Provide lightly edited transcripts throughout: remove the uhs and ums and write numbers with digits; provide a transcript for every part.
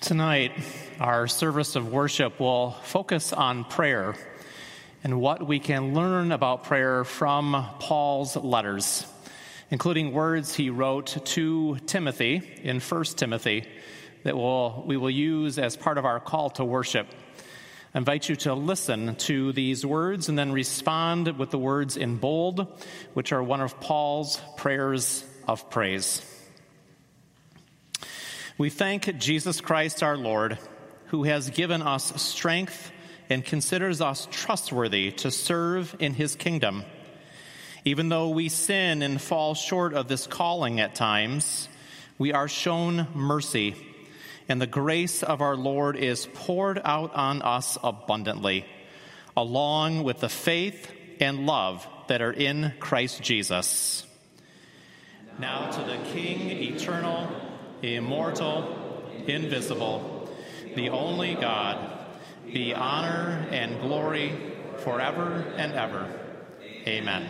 Tonight, our service of worship will focus on prayer and what we can learn about prayer from Paul's letters, including words he wrote to Timothy in 1 Timothy that we will use as part of our call to worship. I invite you to listen to these words and then respond with the words in bold, which are one of Paul's prayers of praise. We thank Jesus Christ our Lord, who has given us strength and considers us trustworthy to serve in his kingdom. Even though we sin and fall short of this calling at times, we are shown mercy, and the grace of our Lord is poured out on us abundantly, along with the faith and love that are in Christ Jesus. Now to the King, eternal, immortal, invisible, the only God, be honor and glory forever and ever. Amen.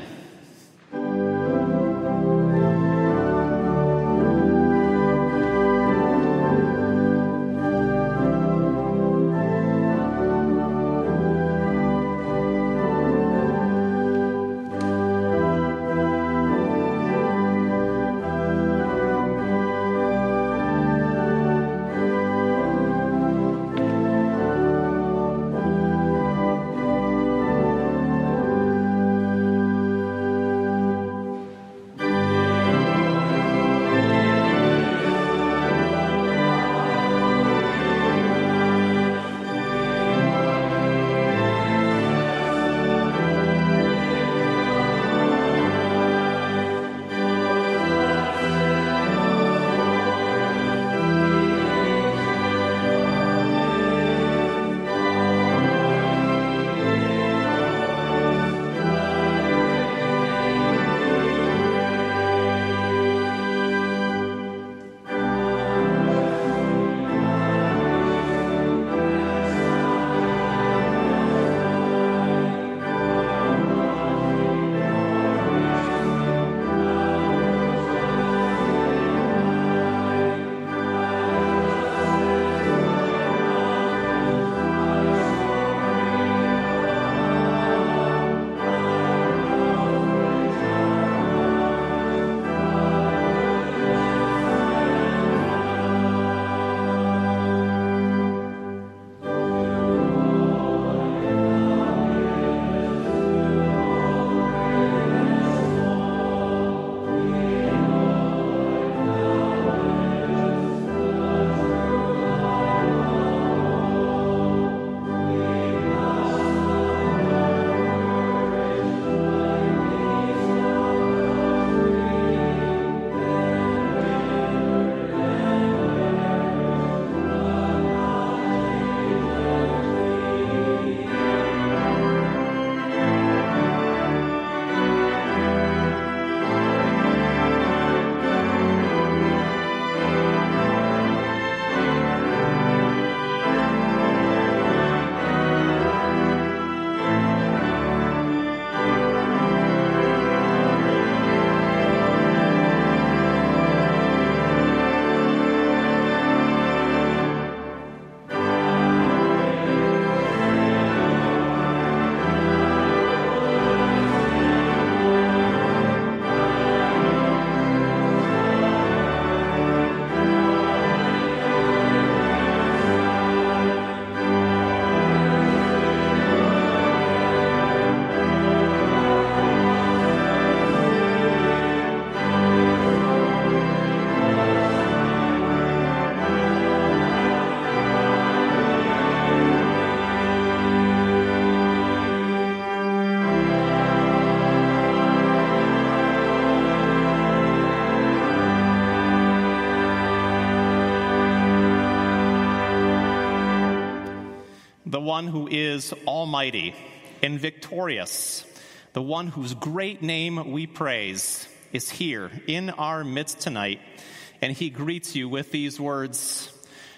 The one who is almighty and victorious, the one whose great name we praise, is here in our midst tonight, and he greets you with these words: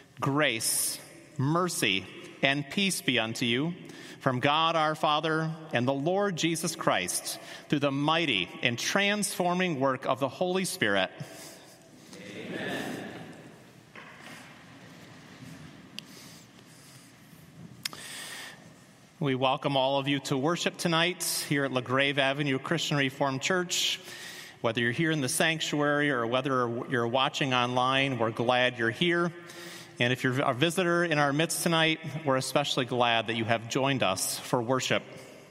grace, mercy, and peace be unto you from God our Father and the Lord Jesus Christ, through the mighty and transforming work of the Holy Spirit. Amen. We welcome all of you to worship tonight here at LaGrave Avenue Christian Reformed Church. Whether you're here in the sanctuary or whether you're watching online, we're glad you're here. And if you're a visitor in our midst tonight, we're especially glad that you have joined us for worship.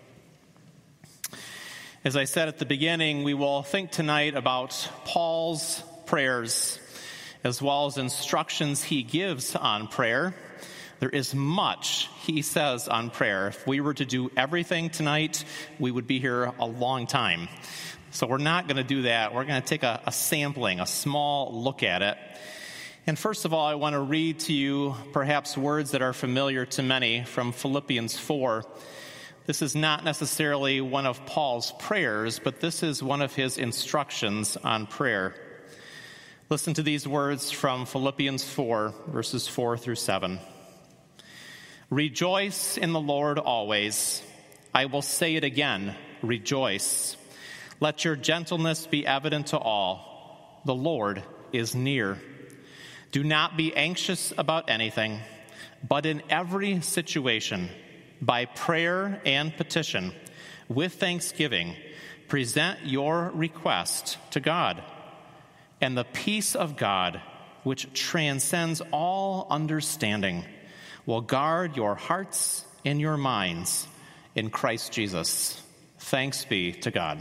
As I said at the beginning, we will think tonight about Paul's prayers as well as instructions he gives on prayer. There is much he says on prayer. If we were to do everything tonight, we would be here a long time. So we're not going to do that. We're going to take a sampling, a small look at it. And first of all, I want to read to you perhaps words that are familiar to many from Philippians 4. This is not necessarily one of Paul's prayers, but this is one of his instructions on prayer. Listen to these words from Philippians 4, verses 4 through 7. Rejoice in the Lord always. I will say it again, rejoice. Let your gentleness be evident to all. The Lord is near. Do not be anxious about anything, but in every situation, by prayer and petition, with thanksgiving, present your request to God. And the peace of God, which transcends all understanding, will guard your hearts and your minds in Christ Jesus. Thanks be to God.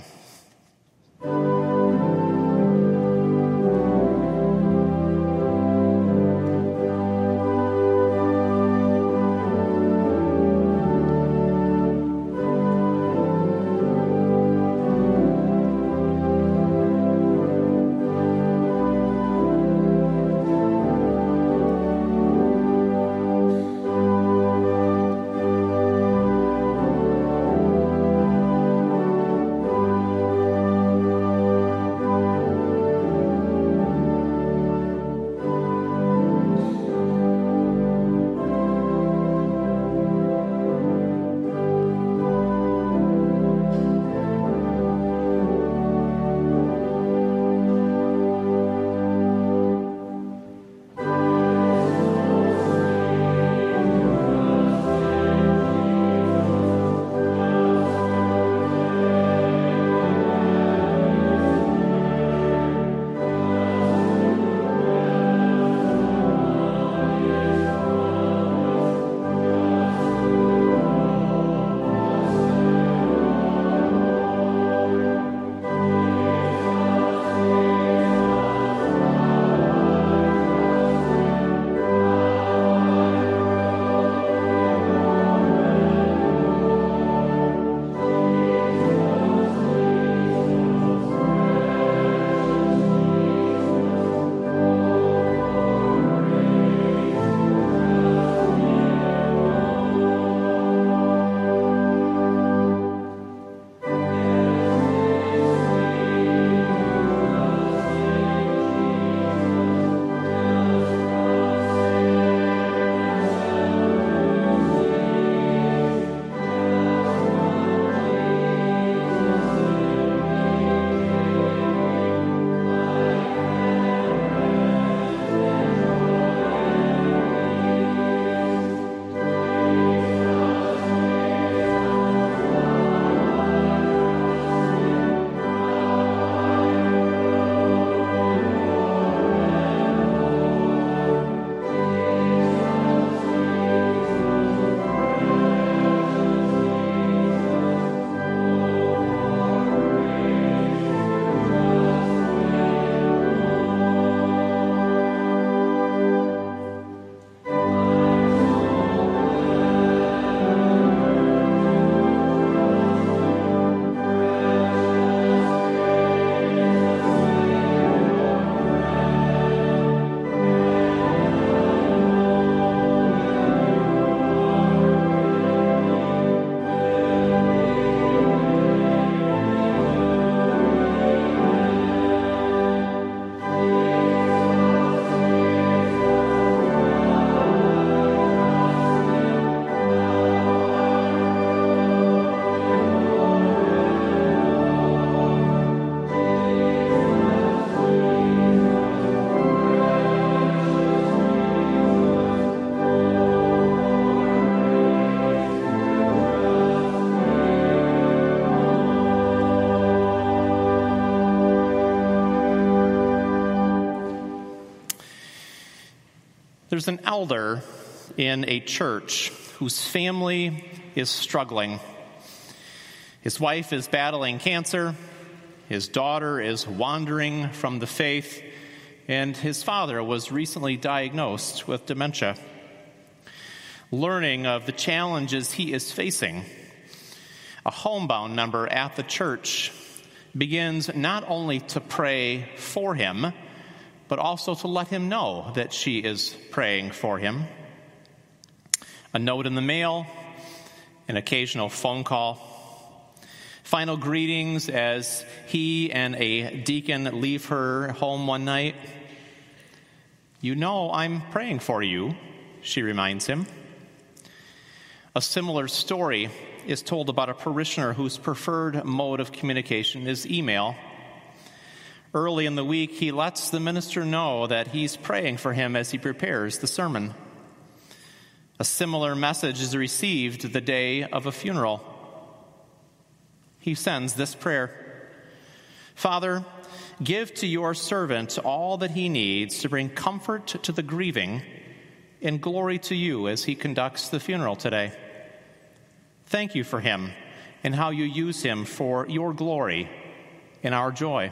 There's an elder in a church whose family is struggling. His wife is battling cancer, his daughter is wandering from the faith, and his father was recently diagnosed with dementia. Learning of the challenges he is facing, a homebound member at the church begins not only to pray for him, but also to let him know that she is praying for him. A note in the mail, an occasional phone call, final greetings as he and a deacon leave her home one night. "You know I'm praying for you," she reminds him. A similar story is told about a parishioner whose preferred mode of communication is email. Early in the week, he lets the minister know that he's praying for him as he prepares the sermon. A similar message is received the day of a funeral. He sends this prayer: "Father, give to your servant all that he needs to bring comfort to the grieving and glory to you as he conducts the funeral today. Thank you for him and how you use him for your glory and our joy."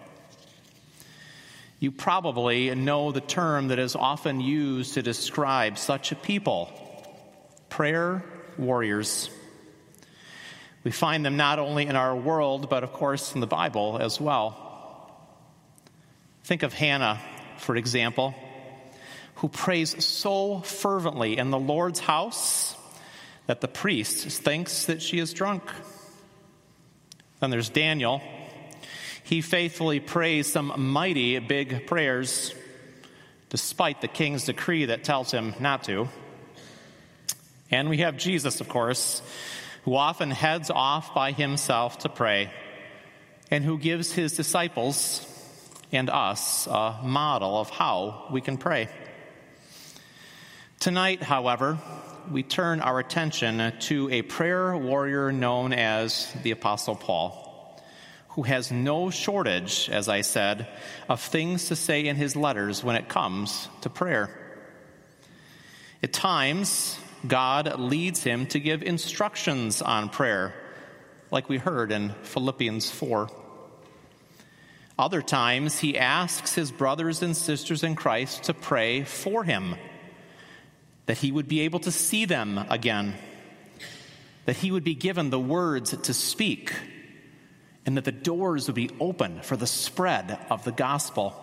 You probably know the term that is often used to describe such a people: prayer warriors. We find them not only in our world, but of course in the Bible as well. Think of Hannah, for example, who prays so fervently in the Lord's house that the priest thinks that she is drunk. Then there's Daniel. He faithfully prays some mighty big prayers, despite the king's decree that tells him not to. And we have Jesus, of course, who often heads off by himself to pray, and who gives his disciples and us a model of how we can pray. Tonight, however, we turn our attention to a prayer warrior known as the Apostle Paul, who has no shortage, as I said, of things to say in his letters when it comes to prayer. At times, God leads him to give instructions on prayer, like we heard in Philippians 4. Other times, he asks his brothers and sisters in Christ to pray for him, that he would be able to see them again, that he would be given the words to speak, and that the doors would be open for the spread of the gospel.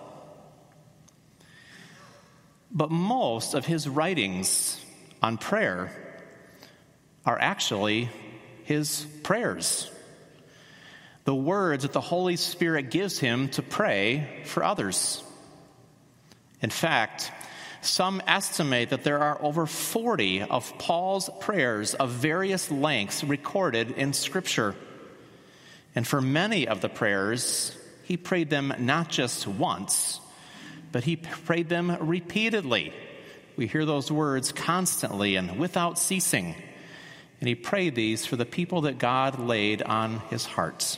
But most of his writings on prayer are actually his prayers, the words that the Holy Spirit gives him to pray for others. In fact, some estimate that there are over 40 of Paul's prayers of various lengths recorded in Scripture. And for many of the prayers, he prayed them not just once, but he prayed them repeatedly. We hear those words constantly and without ceasing. And he prayed these for the people that God laid on his heart.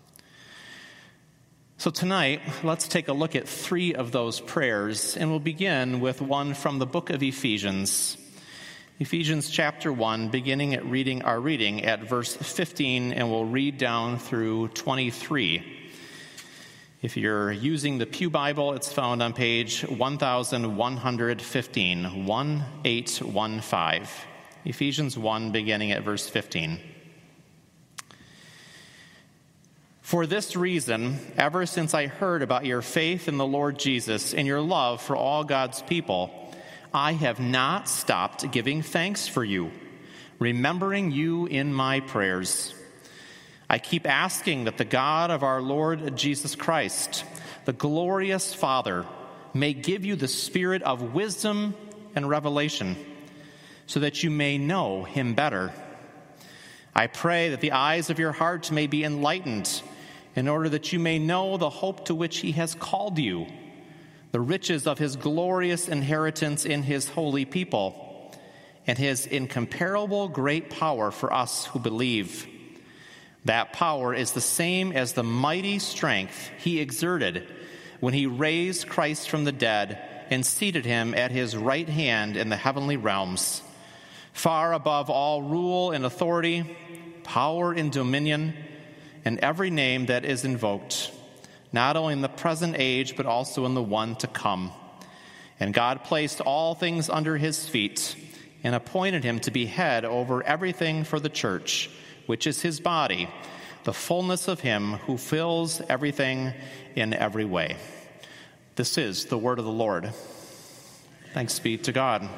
So tonight, let's take a look at 3 of those prayers, and we'll begin with one from the book of Ephesians. Ephesians chapter 1, beginning at reading at verse 15, and we'll read down through 23. If you're using the Pew Bible, it's found on page 1115, 1815. Ephesians 1, beginning at verse 15. "For this reason, ever since I heard about your faith in the Lord Jesus and your love for all God's people, I have not stopped giving thanks for you, remembering you in my prayers. I keep asking that the God of our Lord Jesus Christ, the glorious Father, may give you the spirit of wisdom and revelation, so that you may know him better. I pray that the eyes of your heart may be enlightened, in order that you may know the hope to which he has called you, the riches of his glorious inheritance in his holy people, and his incomparable great power for us who believe. That power is the same as the mighty strength he exerted when he raised Christ from the dead and seated him at his right hand in the heavenly realms, far above all rule and authority, power and dominion, and every name that is invoked, not only in the present age, but also in the one to come. And God placed all things under his feet and appointed him to be head over everything for the church, which is his body, the fullness of him who fills everything in every way. This is the word of the Lord. Thanks be to God.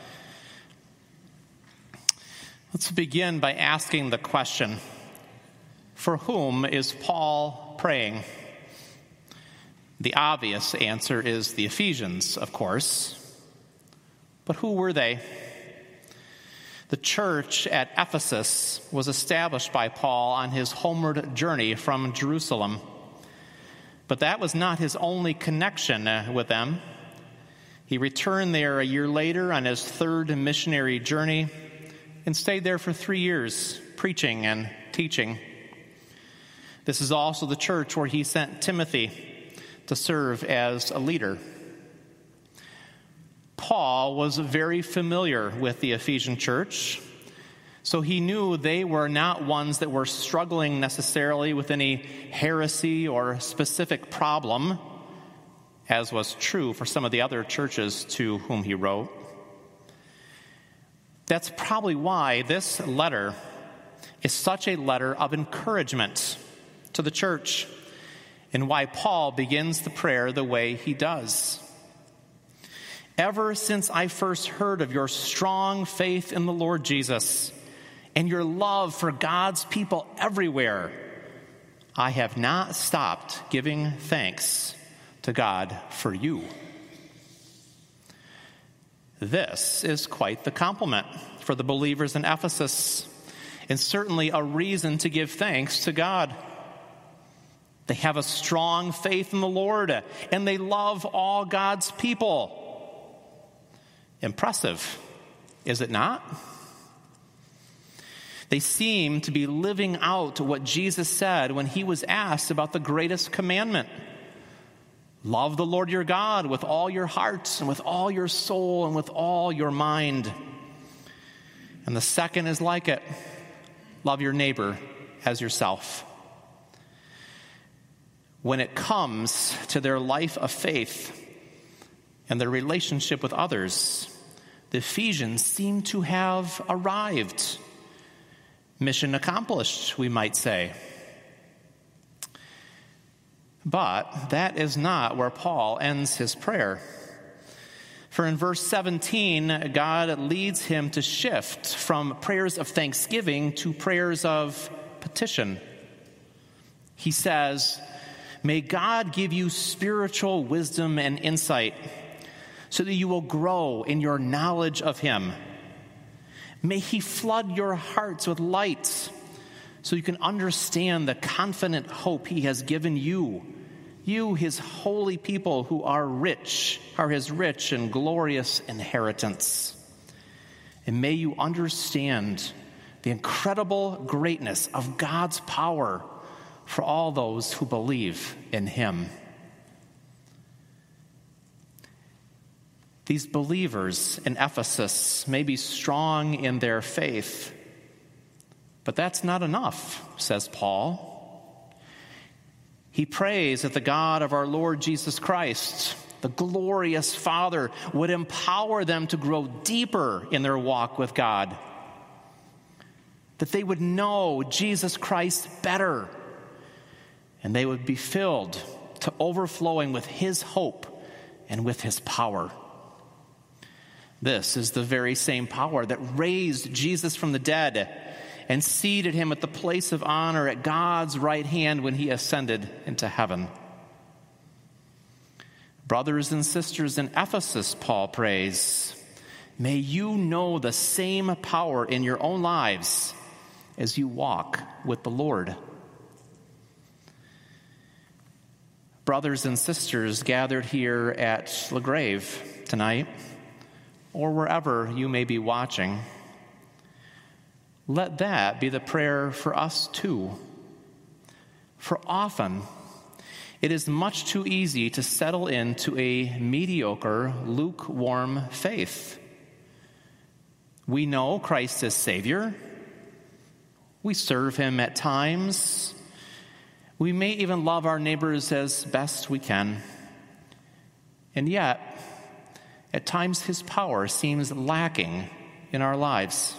Let's begin by asking the question, for whom is Paul praying? The obvious answer is the Ephesians, of course. But who were they? The church at Ephesus was established by Paul on his homeward journey from Jerusalem. But that was not his only connection with them. He returned there a year later on his third missionary journey and stayed there for 3 years, preaching and teaching. This is also the church where he sent Timothy to serve as a leader. Paul was very familiar with the Ephesian church, so he knew they were not ones that were struggling necessarily with any heresy or specific problem, as was true for some of the other churches to whom he wrote. That's probably why this letter is such a letter of encouragement to the church, and why Paul begins the prayer the way he does. Ever since I first heard of your strong faith in the Lord Jesus and your love for God's people everywhere, I have not stopped giving thanks to God for you. This is quite the compliment for the believers in Ephesus, and certainly a reason to give thanks to God. They have a strong faith in the Lord, and they love all God's people. Impressive, is it not? They seem to be living out what Jesus said when he was asked about the greatest commandment. Love the Lord your God with all your heart and with all your soul and with all your mind. And the second is like it. Love your neighbor as yourself. When it comes to their life of faith and their relationship with others, the Ephesians seem to have arrived. Mission accomplished, we might say. But that is not where Paul ends his prayer. For in verse 17, God leads him to shift from prayers of thanksgiving to prayers of petition. He says, may God give you spiritual wisdom and insight so that you will grow in your knowledge of him. May he flood your hearts with light so you can understand the confident hope he has given you, his holy people who are his rich and glorious inheritance. And may you understand the incredible greatness of God's power for all those who believe in him. These believers in Ephesus may be strong in their faith, but that's not enough, says Paul. He prays that the God of our Lord Jesus Christ, the glorious Father, would empower them to grow deeper in their walk with God, that they would know Jesus Christ better, and they would be filled to overflowing with his hope and with his power. This is the very same power that raised Jesus from the dead and seated him at the place of honor at God's right hand when he ascended into heaven. Brothers and sisters in Ephesus, Paul prays, may you know the same power in your own lives as you walk with the Lord. Brothers and sisters gathered here at LaGrave tonight, or wherever you may be watching, let that be the prayer for us too. For often, it is much too easy to settle into a mediocre, lukewarm faith. We know Christ is Savior. We serve him at times. We may even love our neighbors as best we can. And yet, at times his power seems lacking in our lives.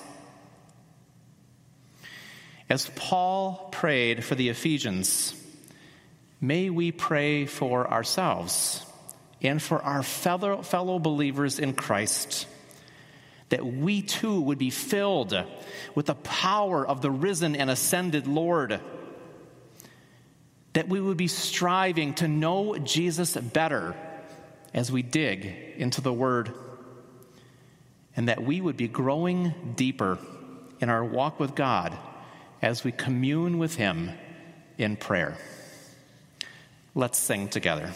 As Paul prayed for the Ephesians, may we pray for ourselves and for our fellow believers in Christ, that we too would be filled with the power of the risen and ascended Lord, that we would be striving to know Jesus better as we dig into the Word, and that we would be growing deeper in our walk with God as we commune with him in prayer. Let's sing together.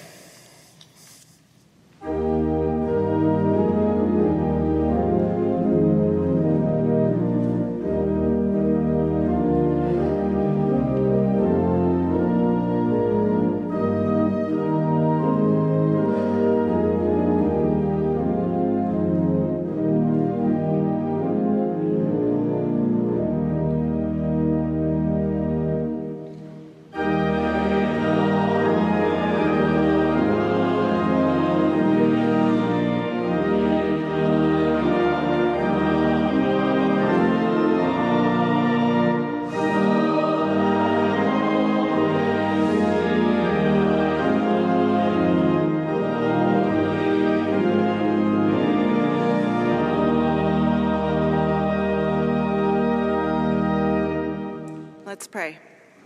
Let's pray.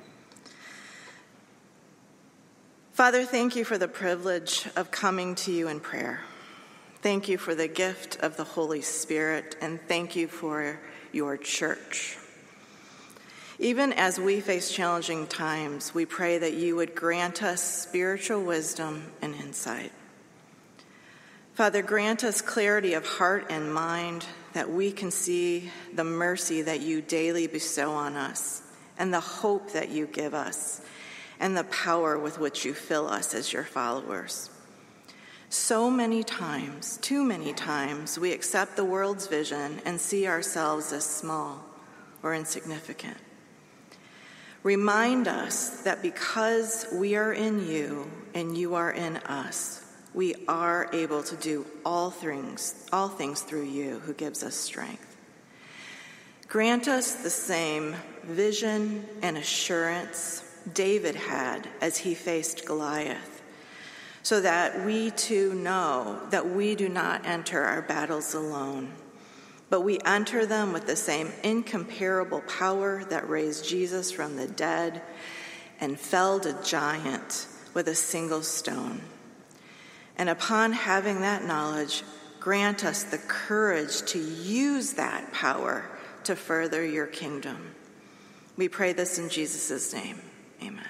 Father, thank you for the privilege of coming to you in prayer. Thank you for the gift of the Holy Spirit, and thank you for your church. Even as we face challenging times, we pray that you would grant us spiritual wisdom and insight. Father, grant us clarity of heart and mind, that we can see the mercy that you daily bestow on us, and the hope that you give us, and the power with which you fill us as your followers. So many times, too many times, we accept the world's vision and see ourselves as small or insignificant. Remind us that because we are in you and you are in us, we are able to do all things through you who gives us strength. Grant us the same vision and assurance David had as he faced Goliath, so that we too know that we do not enter our battles alone, but we enter them with the same incomparable power that raised Jesus from the dead and felled a giant with a single stone. And upon having that knowledge, grant us the courage to use that power to further your kingdom. We pray this in Jesus' name. Amen.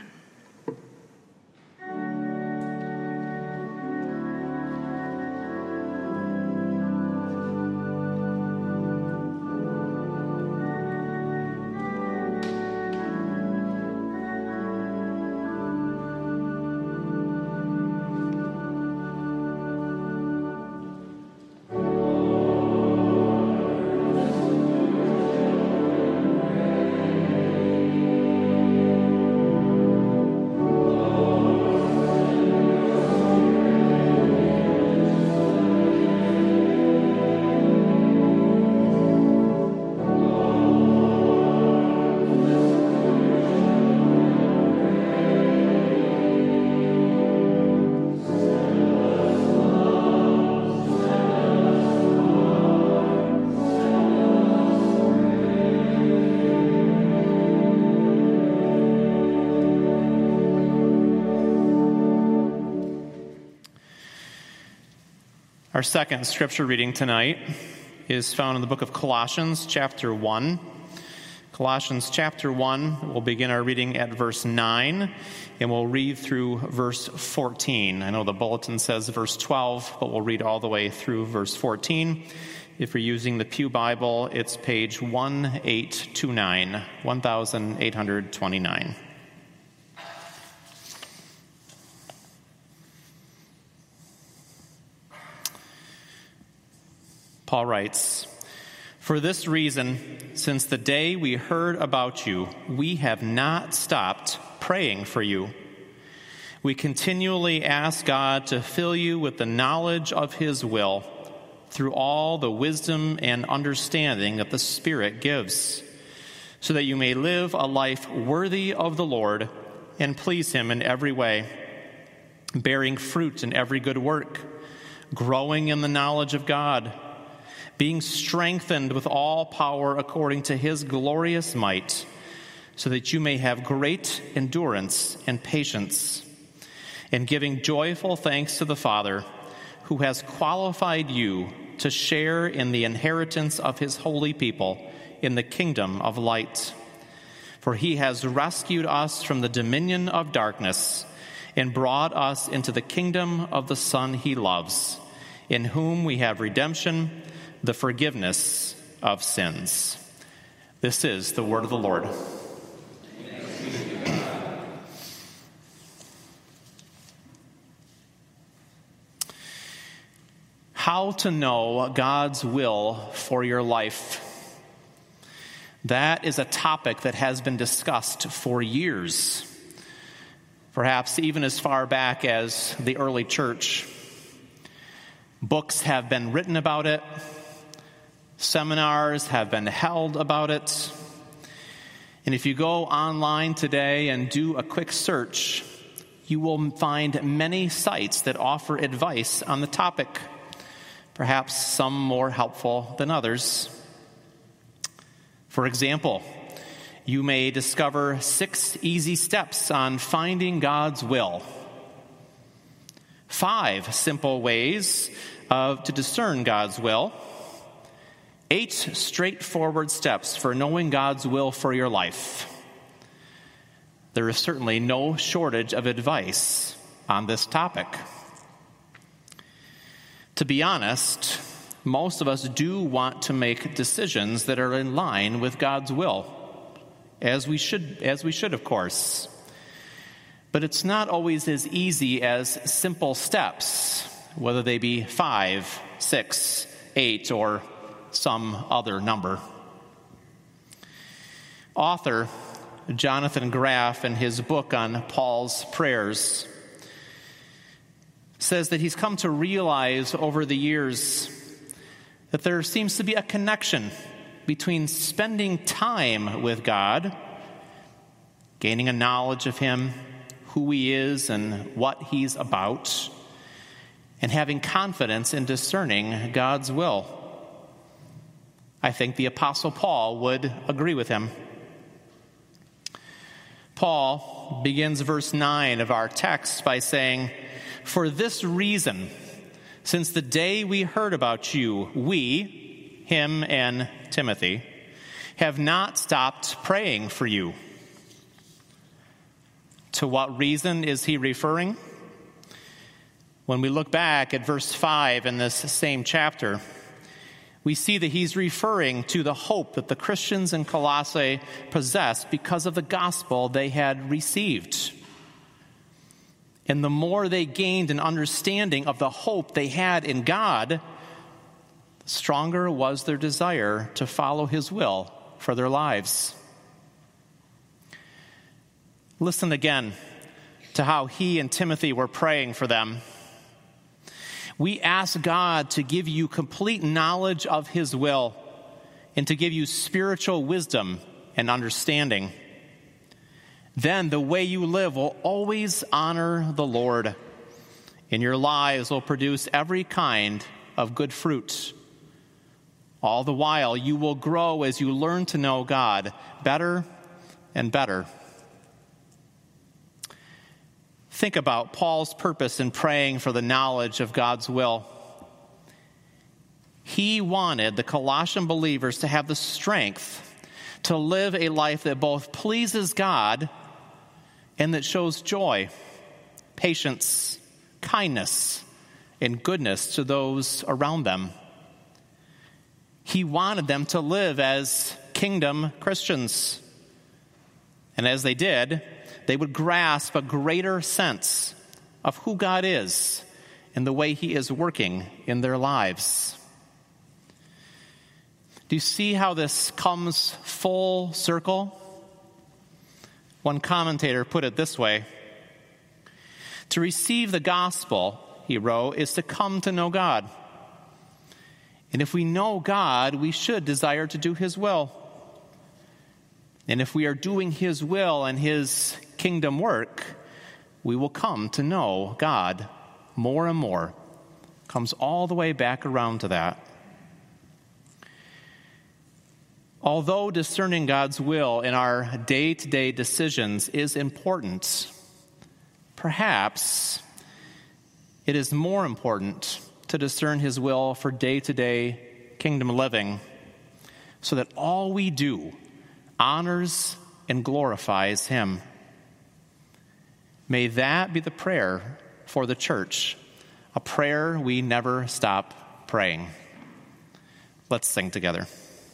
Our second scripture reading tonight is found in the book of Colossians, chapter 1. Colossians chapter 1, we'll begin our reading at verse 9, and we'll read through verse 14. I know the bulletin says verse 12, but we'll read all the way through verse 14. If you're using the Pew Bible, it's page 1829, 1829. Paul writes, "For this reason, since the day we heard about you, we have not stopped praying for you. We continually ask God to fill you with the knowledge of his will through all the wisdom and understanding that the Spirit gives, so that you may live a life worthy of the Lord and please him in every way, bearing fruit in every good work, growing in the knowledge of God, being strengthened with all power according to his glorious might, so that you may have great endurance and patience, and giving joyful thanks to the Father, who has qualified you to share in the inheritance of his holy people in the kingdom of light. For he has rescued us from the dominion of darkness and brought us into the kingdom of the Son he loves, in whom we have redemption, the forgiveness of sins." This is the word of the Lord. How to know God's will for your life. That is a topic that has been discussed for years, perhaps even as far back as the early church. Books have been written about it. Seminars have been held about it. And if you go online today and do a quick search, you will find many sites that offer advice on the topic, perhaps some more helpful than others. For example, you may discover 6 easy steps on finding God's will, 5 simple ways to discern God's will, 8 straightforward steps for knowing God's will for your life. There is certainly no shortage of advice on this topic. To be honest, most of us do want to make decisions that are in line with God's will, as we should, of course. But it's not always as easy as simple steps, whether they be 5, 6, 8, or some other number. Author Jonathan Graff, in his book on Paul's prayers, says that he's come to realize over the years that there seems to be a connection between spending time with God, gaining a knowledge of him, who he is and what he's about, and having confidence in discerning God's will. I think the Apostle Paul would agree with him. Paul begins verse 9 of our text by saying, "For this reason, since the day we heard about you, we," him and Timothy, "have not stopped praying for you." To what reason is he referring? When we look back at verse 5 in this same chapter, we see that he's referring to the hope that the Christians in Colossae possessed because of the gospel they had received. And the more they gained an understanding of the hope they had in God, the stronger was their desire to follow his will for their lives. Listen again to how he and Timothy were praying for them. "We ask God to give you complete knowledge of his will and to give you spiritual wisdom and understanding. Then the way you live will always honor the Lord, and your lives will produce every kind of good fruit. All the while you will grow as you learn to know God better and better." Think about Paul's purpose in praying for the knowledge of God's will. He wanted the Colossian believers to have the strength to live a life that both pleases God and that shows joy, patience, kindness, and goodness to those around them. He wanted them to live as kingdom Christians. And as they did, they would grasp a greater sense of who God is and the way he is working in their lives. Do you see how this comes full circle? One commentator put it this way: to receive the gospel, he wrote, is to come to know God. And if we know God, we should desire to do his will. And if we are doing his will and his kingdom work, we will come to know God more and more. Comes all the way back around to that. Although discerning God's will in our day-to-day decisions is important, perhaps it is more important to discern his will for day-to-day kingdom living, so that all we do honors and glorifies him. May that be the prayer for the church, a prayer we never stop praying. Let's sing together.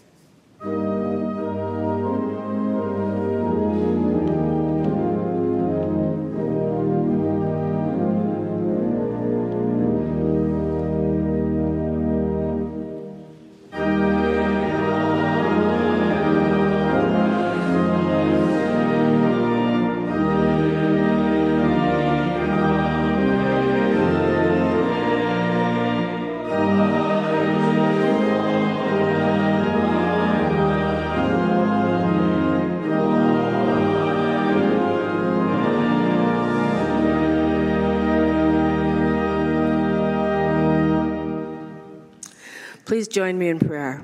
Please join me in prayer.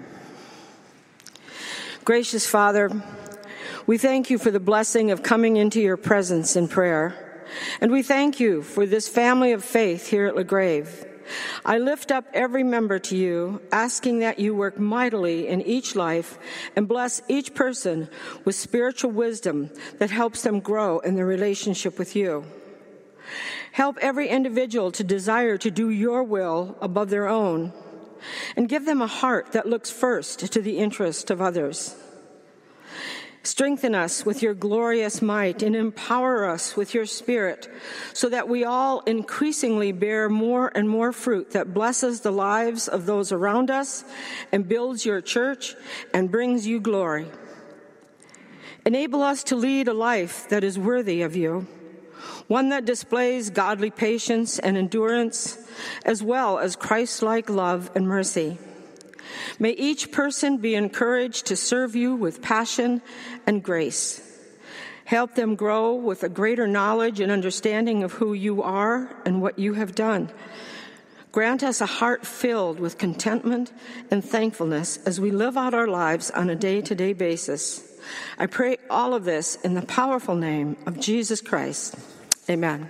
Gracious Father, we thank you for the blessing of coming into your presence in prayer, and we thank you for this family of faith here at LaGrave. I lift up every member to you, asking that you work mightily in each life and bless each person with spiritual wisdom that helps them grow in their relationship with you. Help every individual to desire to do your will above their own, and give them a heart that looks first to the interest of others. Strengthen us with your glorious might and empower us with your Spirit, so that we all increasingly bear more and more fruit that blesses the lives of those around us and builds your church and brings you glory. Enable us to lead a life that is worthy of you, one that displays godly patience and endurance, as well as Christ-like love and mercy. May each person be encouraged to serve you with passion and grace. Help them grow with a greater knowledge and understanding of who you are and what you have done. Grant us a heart filled with contentment and thankfulness as we live out our lives on a day-to-day basis. I pray all of this in the powerful name of Jesus Christ. Amen.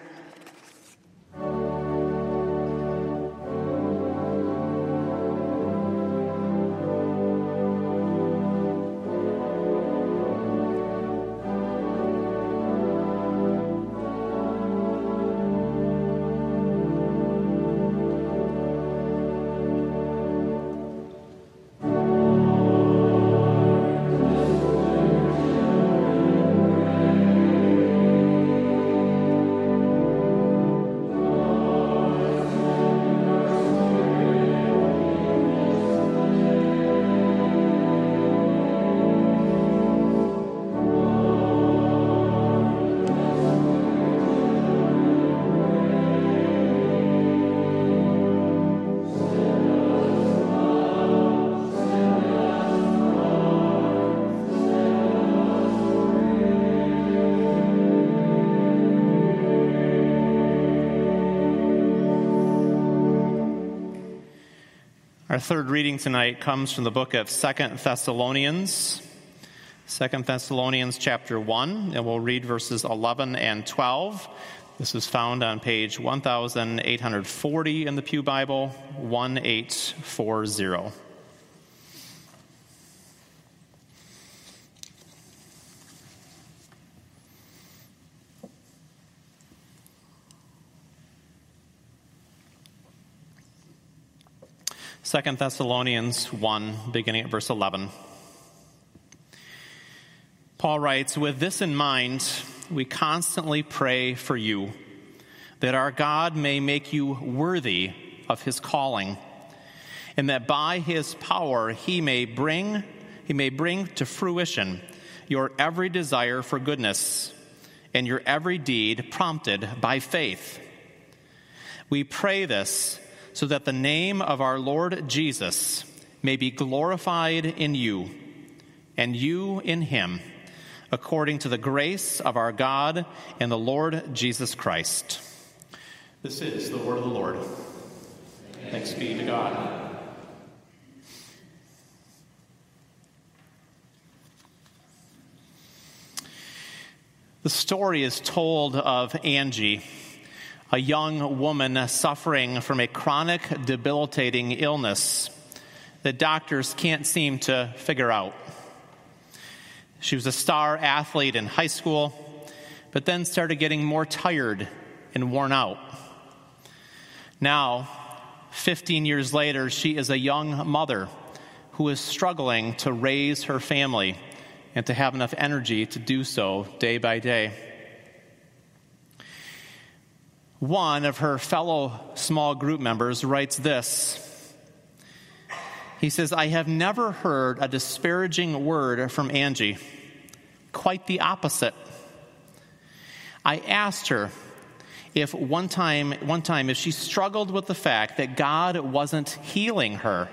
Our third reading tonight comes from the book of 2 Thessalonians. 2 Thessalonians chapter 1, and we'll read verses 11 and 12. This is found on page 1840 in the Pew Bible, 1840. Second Thessalonians 1, beginning at verse 11. Paul writes, "With this in mind, we constantly pray for you, that our God may make you worthy of his calling and that by his power he may bring to fruition your every desire for goodness and your every deed prompted by faith. We pray this so that the name of our Lord Jesus may be glorified in you, and you in him, according to the grace of our God and the Lord Jesus Christ. This is the word of the Lord. Thanks be to God. The story is told of Angie, a young woman suffering from a chronic, debilitating illness that doctors can't seem to figure out. She was a star athlete in high school, but then started getting more tired and worn out. Now, 15 years later, she is a young mother who is struggling to raise her family and to have enough energy to do so day by day. One of her fellow small group members writes this. He says, "I have never heard a disparaging word from Angie. Quite the opposite. I asked her if one time if she struggled with the fact that God wasn't healing her.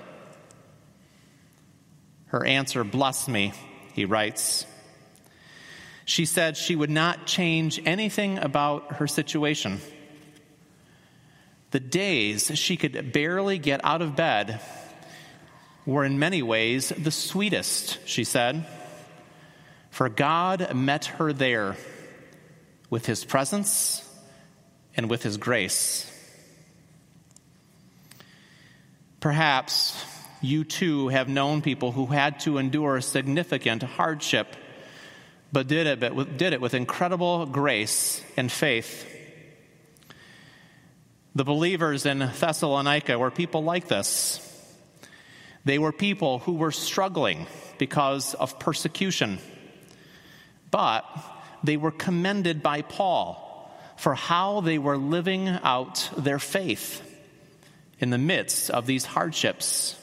Her answer blessed me," he writes. She said she would not change anything about her situation. The days she could barely get out of bed were in many ways the sweetest, she said, for God met her there with his presence and with his grace. Perhaps you too have known people who had to endure significant hardship, but did it with incredible grace and faith. The believers in Thessalonica were people like this. They were people who were struggling because of persecution, but they were commended by Paul for how they were living out their faith in the midst of these hardships.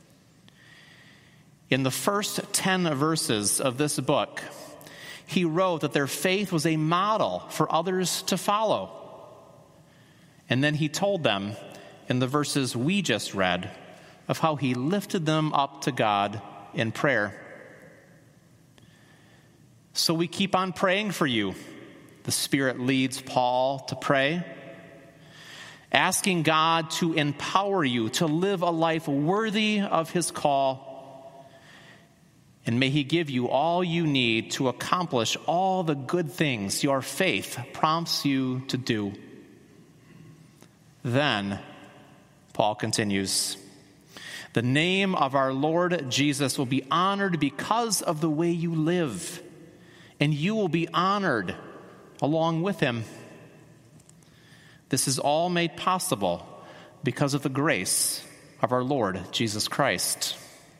In the first 10 verses of this book, he wrote that their faith was a model for others to follow. And then he told them, in the verses we just read, of how he lifted them up to God in prayer. So we keep on praying for you. The Spirit leads Paul to pray, asking God to empower you to live a life worthy of his call. And may he give you all you need to accomplish all the good things your faith prompts you to do. Then, Paul continues, the name of our Lord Jesus will be honored because of the way you live, and you will be honored along with him. This is all made possible because of the grace of our Lord Jesus Christ.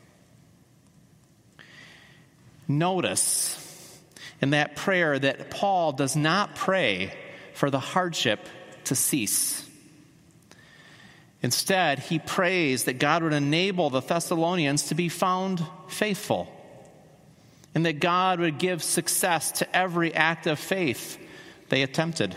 Notice in that prayer that Paul does not pray for the hardship to cease. Instead, he prays that God would enable the Thessalonians to be found faithful, and that God would give success to every act of faith they attempted.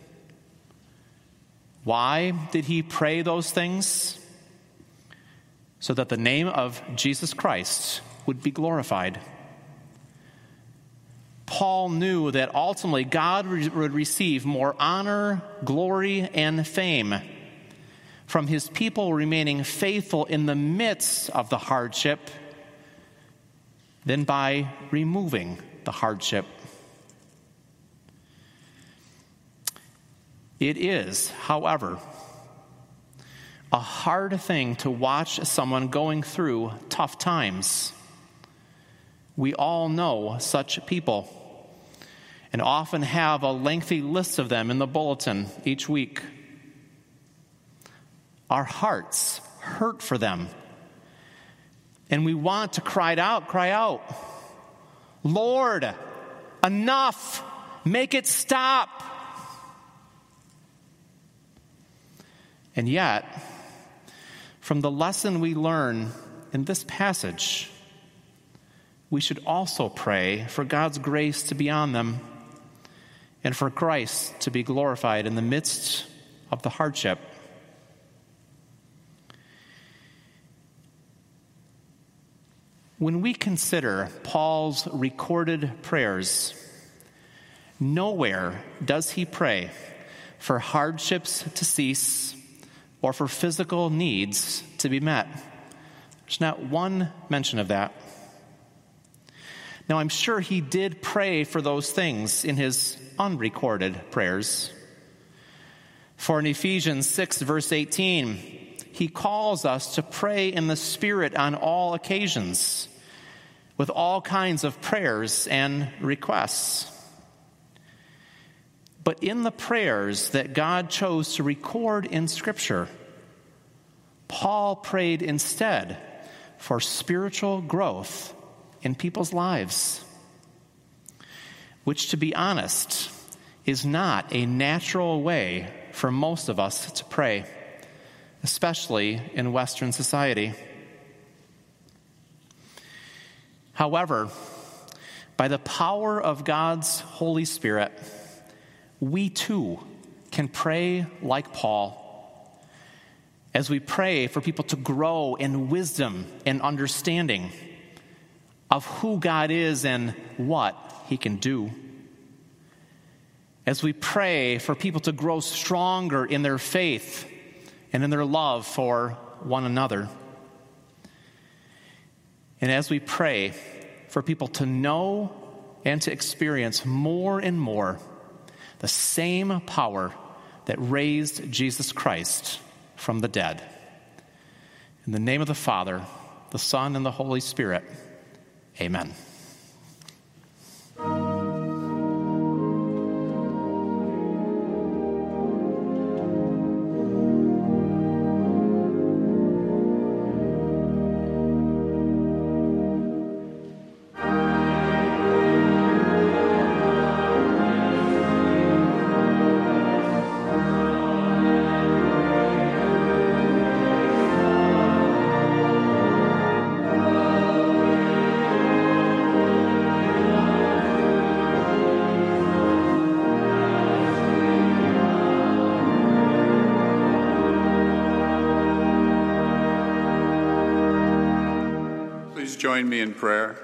Why did he pray those things? So that the name of Jesus Christ would be glorified. Paul knew that ultimately God would receive more honor, glory, and fame from his people remaining faithful in the midst of the hardship than by removing the hardship. It is, however, a hard thing to watch someone going through tough times. We all know such people and often have a lengthy list of them in the bulletin each week. Our hearts hurt for them, and we want to cry out, Lord, enough, make it stop. And yet, From the lesson we learn in this passage, we should also pray for God's grace to be on them and for Christ to be glorified in the midst of the hardship. When we consider Paul's recorded prayers, nowhere does he pray for hardships to cease or for physical needs to be met. There's not one mention of that. Now, I'm sure he did pray for those things in his unrecorded prayers. For in Ephesians 6, verse 18, he calls us to pray in the Spirit on all occasions, with all kinds of prayers and requests. But in the prayers that God chose to record in Scripture, Paul prayed instead for spiritual growth in people's lives, which, to be honest, is not a natural way for most of us to pray, especially in Western society. However, by the power of God's Holy Spirit, we too can pray like Paul, as we pray for people to grow in wisdom and understanding of who God is and what he can do. As we pray for people to grow stronger in their faith and in their love for one another. And as we pray for people to know and to experience more and more the same power that raised Jesus Christ from the dead. In the name of the Father, the Son, and the Holy Spirit, amen. Join me in prayer.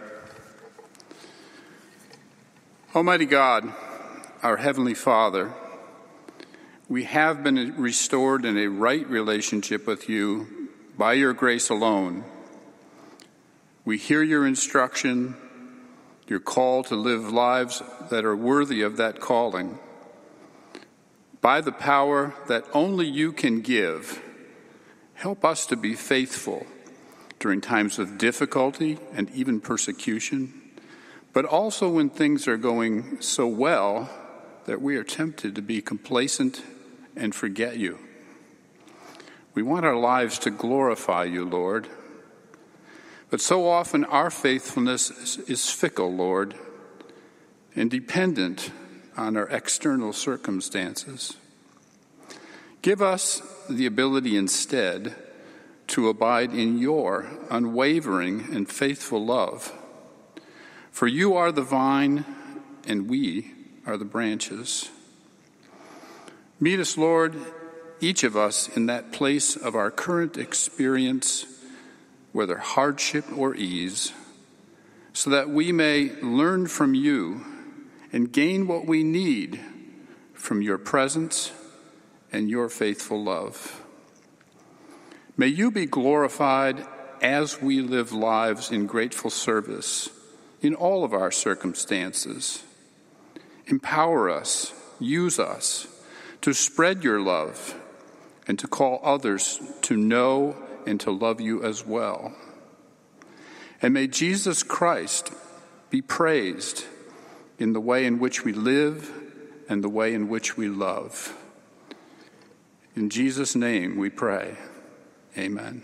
Almighty God, our Heavenly Father, we have been restored in a right relationship with you by your grace alone. We hear your instruction, your call to live lives that are worthy of that calling. By the power that only you can give, help us to be faithful during times of difficulty and even persecution, but also when things are going so well that we are tempted to be complacent and forget you. We want our lives to glorify you, Lord. But so often our faithfulness is fickle, Lord, and dependent on our external circumstances. Give us the ability instead to abide in your unwavering and faithful love. For you are the vine, and we are the branches. Meet us, Lord, each of us in that place of our current experience, whether hardship or ease, so that we may learn from you and gain what we need from your presence and your faithful love. May you be glorified as we live lives in grateful service in all of our circumstances. Empower us, use us to spread your love and to call others to know and to love you as well. And may Jesus Christ be praised in the way in which we live and the way in which we love. In Jesus' name we pray. Amen.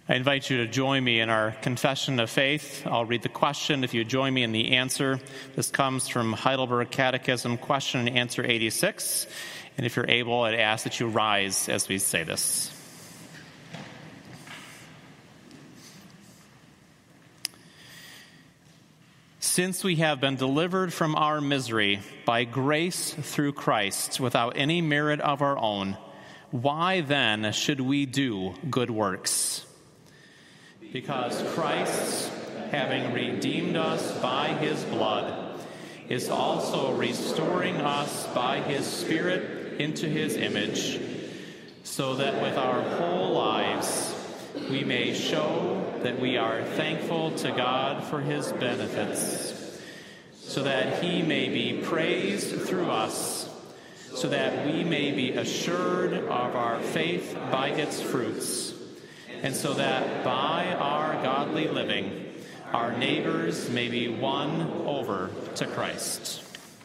I invite you to join me in our confession of faith. I'll read the question if you join me in the answer. This comes from Heidelberg Catechism, question and answer 86. And if you're able, I'd ask that you rise as we say this. Since we have been delivered from our misery by grace through Christ without any merit of our own, why then should we do good works? Because Christ, having redeemed us by his blood, is also restoring us by his Spirit into his image, so that with our whole lives we may show that we are thankful to God for his benefits, so that he may be praised through us, so that we may be assured of our faith by its fruits, and so that by our godly living, our neighbors may be won over to Christ.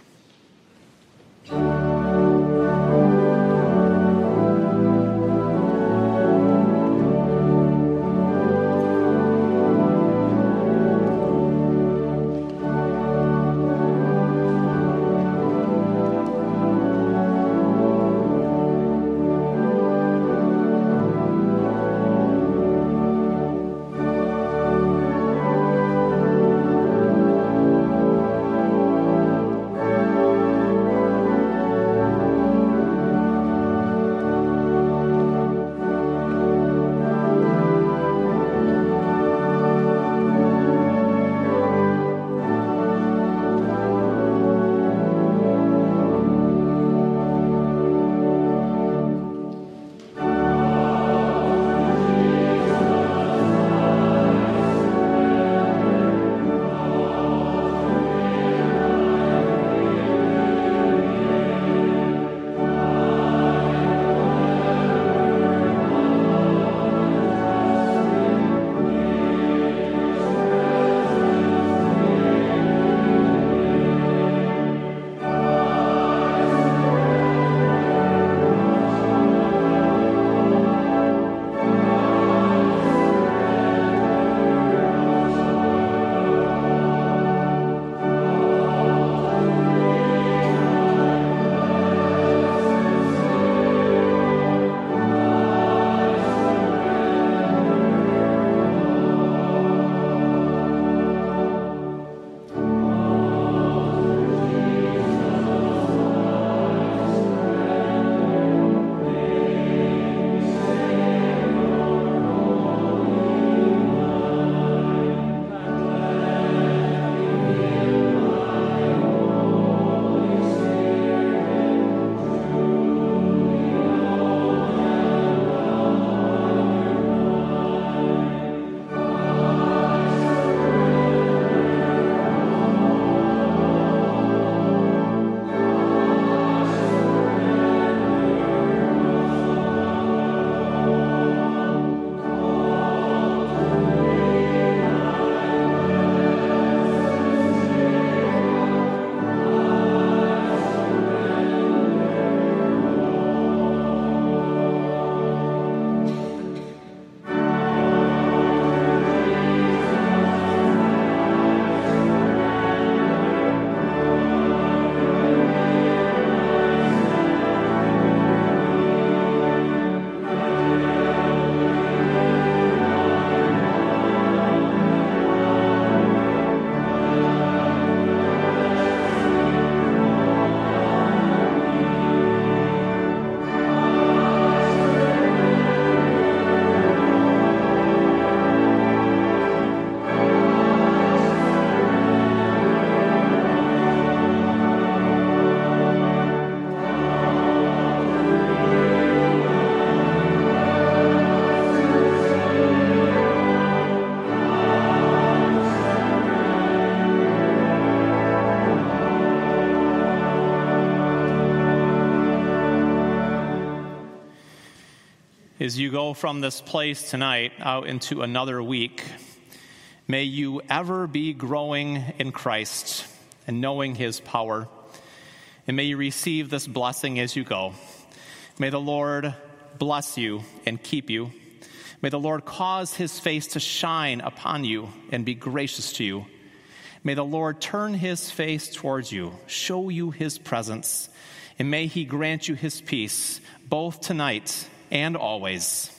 As you go from this place tonight out into another week, may you ever be growing in Christ and knowing his power. And may you receive this blessing as you go. May the Lord bless you and keep you. May the Lord cause his face to shine upon you and be gracious to you. May the Lord turn his face towards you, show you his presence, and may he grant you his peace, both tonight and always.